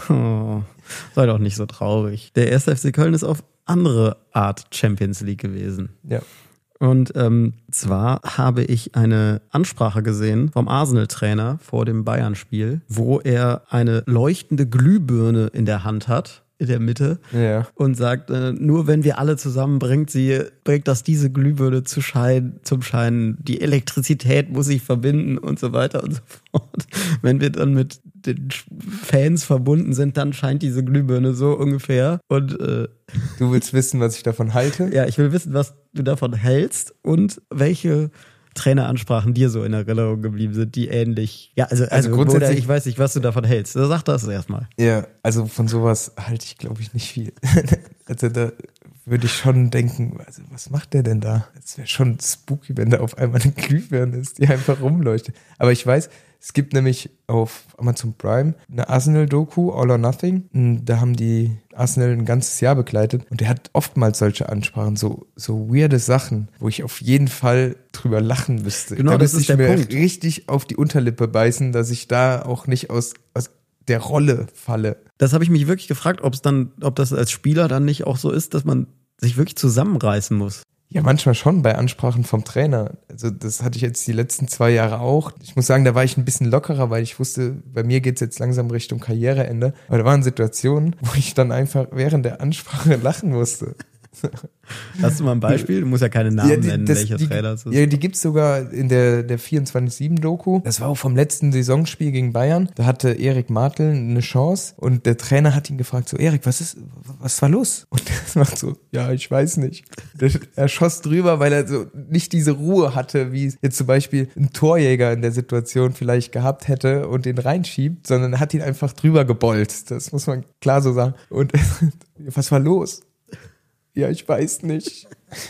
Oh, sei doch nicht so traurig. Der erste F C Köln ist auf andere Art Champions League gewesen. Ja. Und ähm, zwar habe ich eine Ansprache gesehen vom Arsenal-Trainer vor dem Bayern-Spiel, wo er eine leuchtende Glühbirne in der Hand hat, in der Mitte, ja. und sagt, äh, nur wenn wir alle zusammen bringt sie, bringt das diese Glühbirne zu Schein, zum Scheinen. Die Elektrizität muss sich verbinden und so weiter und so fort. Wenn wir dann mit den Fans verbunden sind, dann scheint diese Glühbirne so ungefähr. Und äh, du willst wissen, was ich davon halte? Ja, ich will wissen, was du davon hältst und welche Traineransprachen dir so in Erinnerung geblieben sind, die ähnlich, ja, also, also, also grundsätzlich, oder ich weiß nicht, was du davon hältst. Sag das erstmal. Ja, also von sowas halte ich, glaube ich, nicht viel. Also da würde ich schon denken, also was macht der denn da? Es wäre schon spooky, wenn da auf einmal eine Glühbirne ist, die einfach rumleuchtet. Aber ich weiß, es gibt nämlich auf Amazon Prime eine Arsenal-Doku, All or Nothing. Da haben die Arsenal ein ganzes Jahr begleitet und der hat oftmals solche Ansprachen, so, so weirde Sachen, wo ich auf jeden Fall drüber lachen müsste. Genau, da das ist ich der mir Punkt. Richtig auf die Unterlippe beißen, dass ich da auch nicht aus, aus der Rolle falle. Das habe ich mich wirklich gefragt, ob es dann, ob das als Spieler dann nicht auch so ist, dass man sich wirklich zusammenreißen muss. Ja, manchmal schon bei Ansprachen vom Trainer. Also das hatte ich jetzt die letzten zwei Jahre auch. Ich muss sagen, da war ich ein bisschen lockerer, weil ich wusste, bei mir geht's jetzt langsam Richtung Karriereende. Aber da waren Situationen, wo ich dann einfach während der Ansprache lachen musste. Hast du mal ein Beispiel? Du musst ja keine Namen ja, die, nennen, das, welcher die, Trainer es ist. Ja, die gibt's sogar in der, der vierundzwanzig sieben Doku. Das war auch vom letzten Saisonspiel gegen Bayern. Da hatte Erik Martl eine Chance und der Trainer hat ihn gefragt, so Erik, was ist, was war los? Und der macht so, ja, ich weiß nicht. Der, er schoss drüber, weil er so nicht diese Ruhe hatte, wie jetzt zum Beispiel ein Torjäger in der Situation vielleicht gehabt hätte und den reinschiebt, sondern er hat ihn einfach drüber gebolzt. Das muss man klar so sagen. Und was war los? Ja, ich weiß nicht.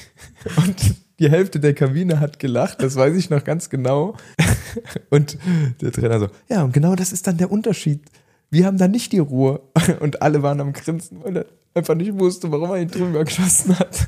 Und die Hälfte der Kabine hat gelacht, das weiß ich noch ganz genau. Und der Trainer so, ja, und genau das ist dann der Unterschied. Wir haben da nicht die Ruhe. Und alle waren am Grinsen, weil er einfach nicht wusste, warum er ihn drüber geschossen hat.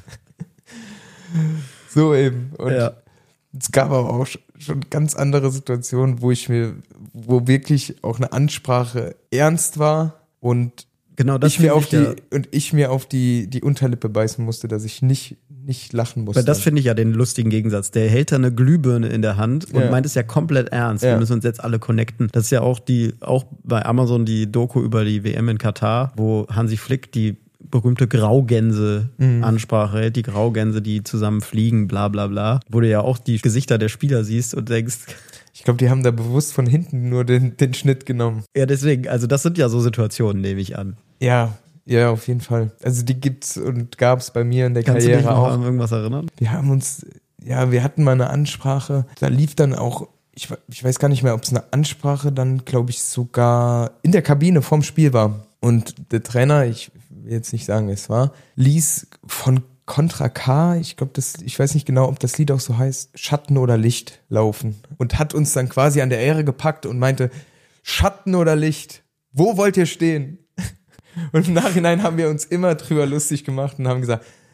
So eben. Und ja. Es gab aber auch schon ganz andere Situationen, wo ich mir, wo wirklich auch eine Ansprache ernst war und Genau, das ich mir auf ich die ja, und ich mir auf die die Unterlippe beißen musste, dass ich nicht nicht lachen musste. Weil das finde ich ja den lustigen Gegensatz. Der hält da eine Glühbirne in der Hand und ja. meint es ja komplett ernst. Ja. Wir müssen uns jetzt alle connecten. Das ist ja auch die auch bei Amazon die Doku über die W M in Katar, wo Hansi Flick die berühmte Graugänse-Ansprache hält, die Graugänse, die zusammen fliegen, bla bla bla, wo du ja auch die Gesichter der Spieler siehst und denkst, ich glaube, die haben da bewusst von hinten nur den, den Schnitt genommen. Ja, deswegen, also das sind ja so Situationen, nehme ich an. Ja, ja, auf jeden Fall. Also die gibt's und gab's bei mir in der Kannst Karriere du dich noch auch. an irgendwas erinnern? Wir haben uns, ja, wir hatten mal eine Ansprache, da lief dann auch, ich, ich weiß gar nicht mehr, ob es eine Ansprache dann, glaube ich, sogar in der Kabine vorm Spiel war. Und der Trainer, ich will jetzt nicht sagen, wer es war, ließ von Contra K, ich glaube, das, ich weiß nicht genau, ob das Lied auch so heißt, Schatten oder Licht laufen. Und hat uns dann quasi an der Ehre gepackt und meinte, Schatten oder Licht, wo wollt ihr stehen? Und im Nachhinein haben wir uns immer drüber lustig gemacht und haben gesagt,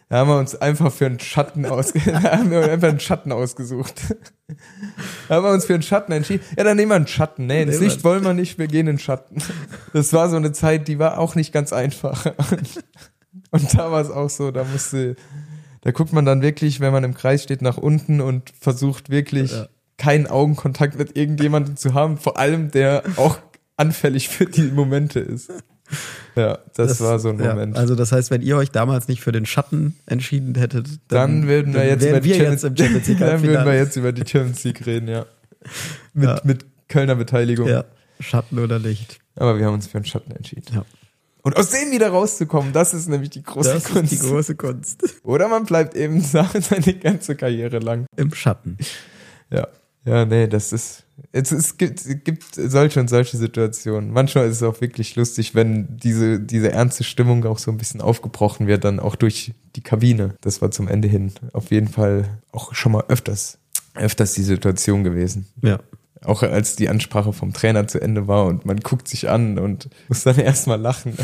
Da haben wir uns einfach für einen Schatten ausge da haben wir einfach einen Schatten ausgesucht. Da haben wir uns für einen Schatten entschieden. Ja, dann nehmen wir einen Schatten. Nee, das Licht wollen wir nicht, wir gehen in den Schatten. Das war so eine Zeit, die war auch nicht ganz einfach. Und, und da war es auch so, da musste, da guckt man dann wirklich, wenn man im Kreis steht, nach unten und versucht wirklich ja. keinen Augenkontakt mit irgendjemandem zu haben, vor allem der auch anfällig für die Momente ist. Ja, das, das war so ein Moment. Ja, also das heißt, wenn ihr euch damals nicht für den Schatten entschieden hättet, dann, dann würden wir, jetzt, über die wir Champions, jetzt im Champions League dann würden wir jetzt über die Champions League reden, ja. Mit, ja. mit Kölner Beteiligung. Ja, Schatten oder Licht. Aber wir haben uns für den Schatten entschieden. Ja. Und aus dem wieder rauszukommen, das ist nämlich die große das Kunst. Das ist die große Kunst. Oder man bleibt eben seine ganze Karriere lang im Schatten. Ja. Ja, nee, das ist, es, es gibt, es gibt solche und solche Situationen. Manchmal ist es auch wirklich lustig, wenn diese, diese ernste Stimmung auch so ein bisschen aufgebrochen wird, dann auch durch die Kabine. Das war zum Ende hin auf jeden Fall auch schon mal öfters, öfters die Situation gewesen. Ja. Auch als die Ansprache vom Trainer zu Ende war und man guckt sich an und muss dann erstmal lachen.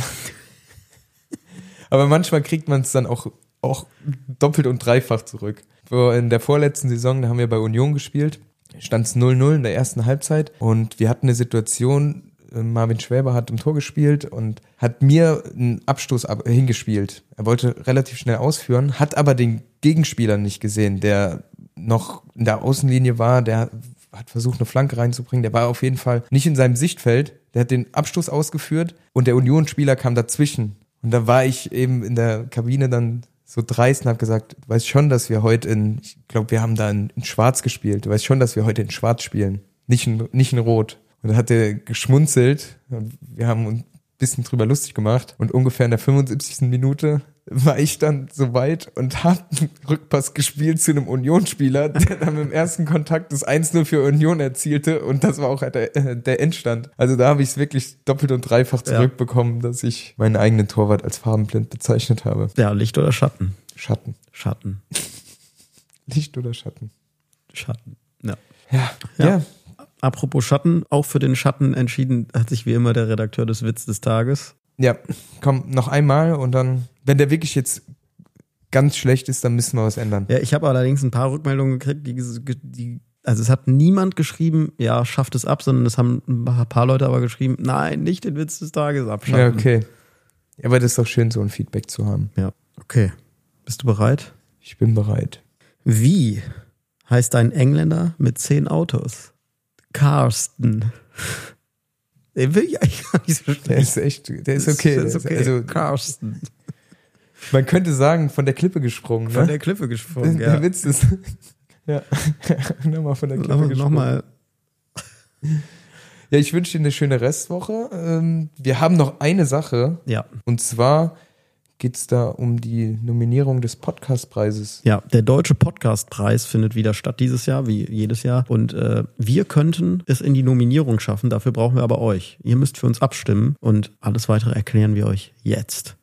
Aber manchmal kriegt man es dann auch, auch doppelt und dreifach zurück. In der vorletzten Saison, da haben wir bei Union gespielt. Stand es null null in der ersten Halbzeit und wir hatten eine Situation, Marvin Schwäber hat im Tor gespielt und hat mir einen Abstoß ab- hingespielt. Er wollte relativ schnell ausführen, hat aber den Gegenspieler nicht gesehen, der noch in der Außenlinie war, der hat versucht, eine Flanke reinzubringen, der war auf jeden Fall nicht in seinem Sichtfeld, der hat den Abstoß ausgeführt und der Union-Spieler kam dazwischen. Und da war ich eben in der Kabine dann so dreist und habe gesagt, du weißt schon, dass wir heute in, ich glaube, wir haben da in, in Schwarz gespielt. Du weißt schon, dass wir heute in Schwarz spielen, nicht in, nicht in Rot. Und dann hat er geschmunzelt und wir haben uns ein bisschen drüber lustig gemacht. Und ungefähr in der fünfundsiebzigsten Minute war ich dann so weit und habe einen Rückpass gespielt zu einem Unionsspieler, der dann im ersten Kontakt das eins null für Union erzielte und das war auch der, der Endstand. Also da habe ich es wirklich doppelt und dreifach zurückbekommen, ja. dass ich meinen eigenen Torwart als farbenblind bezeichnet habe. Ja, Licht oder Schatten? Schatten. Schatten. Licht oder Schatten? Schatten, ja. Ja, ja. ja. Apropos Schatten, auch für den Schatten entschieden hat sich wie immer der Redakteur des Witz des Tages. Ja, komm, noch einmal und dann, wenn der wirklich jetzt ganz schlecht ist, dann müssen wir was ändern. Ja, ich habe allerdings ein paar Rückmeldungen gekriegt, die, die, also es hat niemand geschrieben, ja, schafft es ab, sondern es haben ein paar Leute aber geschrieben, nein, nicht den Witz des Tages abschaffen. Ja, okay. Aber das ist doch schön, so ein Feedback zu haben. Ja, okay. Bist du bereit? Ich bin bereit. Wie heißt ein Engländer mit zehn Autos? Carsten. Den will ich eigentlich gar nicht so schlecht. Der ist echt, der ist okay. Der ist okay. Also, Carsten. Man könnte sagen, von der Klippe gesprungen. Von ne? der Klippe gesprungen, der, ja. Der Witz ist, ja, nochmal von der Klippe Noch, gesprungen. Nochmal. Ja, ich wünsche dir eine schöne Restwoche. Wir haben noch eine Sache. Ja. Und zwar geht es da um die Nominierung des Podcastpreises. Ja, der Deutsche Podcastpreis findet wieder statt dieses Jahr, wie jedes Jahr. Und äh, wir könnten es in die Nominierung schaffen, dafür brauchen wir aber euch. Ihr müsst für uns abstimmen und alles weitere erklären wir euch jetzt.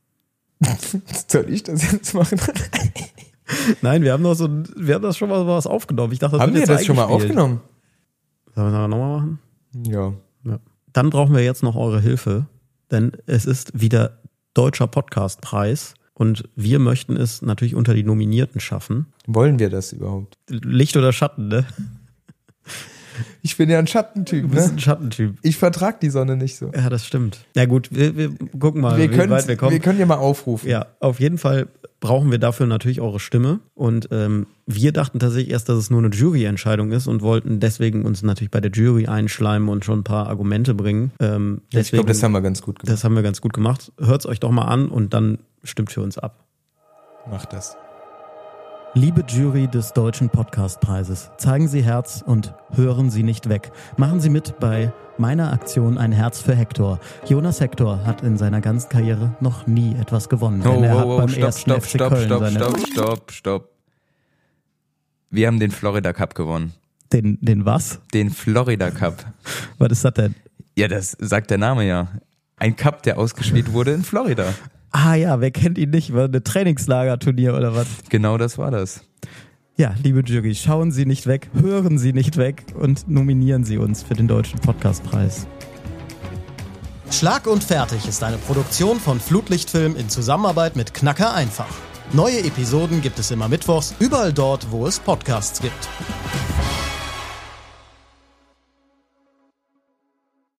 Soll ich das jetzt machen? Nein, wir haben noch so, wir haben das schon mal was aufgenommen. Ich dachte, das haben wird wir jetzt das schon mal aufgenommen? Sollen wir das nochmal machen? Ja. ja. Dann brauchen wir jetzt noch eure Hilfe, denn es ist wieder Deutscher Podcastpreis und wir möchten es natürlich unter die Nominierten schaffen. Wollen wir das überhaupt? Licht oder Schatten, ne? Ich bin ja ein Schattentyp, Du bist ne? ein Schattentyp. Ich vertrag die Sonne nicht so. Ja, das stimmt. Ja gut, wir, wir gucken mal, wir wie weit wir kommen. Wir können ja mal aufrufen. Ja, auf jeden Fall brauchen wir dafür natürlich eure Stimme. Und ähm, wir dachten tatsächlich erst, dass es nur eine Juryentscheidung ist und wollten deswegen uns natürlich bei der Jury einschleimen und schon ein paar Argumente bringen. Ähm, deswegen, ich glaube, das haben wir ganz gut gemacht. Das haben wir ganz gut gemacht. Hört's euch doch mal an und dann stimmt für uns ab. Macht das. Liebe Jury des Deutschen Podcastpreises, zeigen Sie Herz und hören Sie nicht weg. Machen Sie mit bei meiner Aktion Ein Herz für Hector. Jonas Hector hat in seiner ganzen Karriere noch nie etwas gewonnen. Oh, denn er oh, hat oh, beim stopp, ersten stopp, F C stopp, Köln stopp, seine stopp, stopp, stopp. Wir haben den Florida Cup gewonnen. Den, den was? Den Florida Cup. Was ist das denn? Ja, das sagt der Name ja. Ein Cup, der ausgespielt wurde in Florida. Ah ja, wer kennt ihn nicht? War ein Trainingslagerturnier oder was? Genau das war das. Ja, liebe Jury, schauen Sie nicht weg, hören Sie nicht weg und nominieren Sie uns für den Deutschen Podcastpreis. Schlag und Fertig ist eine Produktion von Flutlichtfilm in Zusammenarbeit mit Knacker Einfach. Neue Episoden gibt es immer mittwochs, überall dort, wo es Podcasts gibt.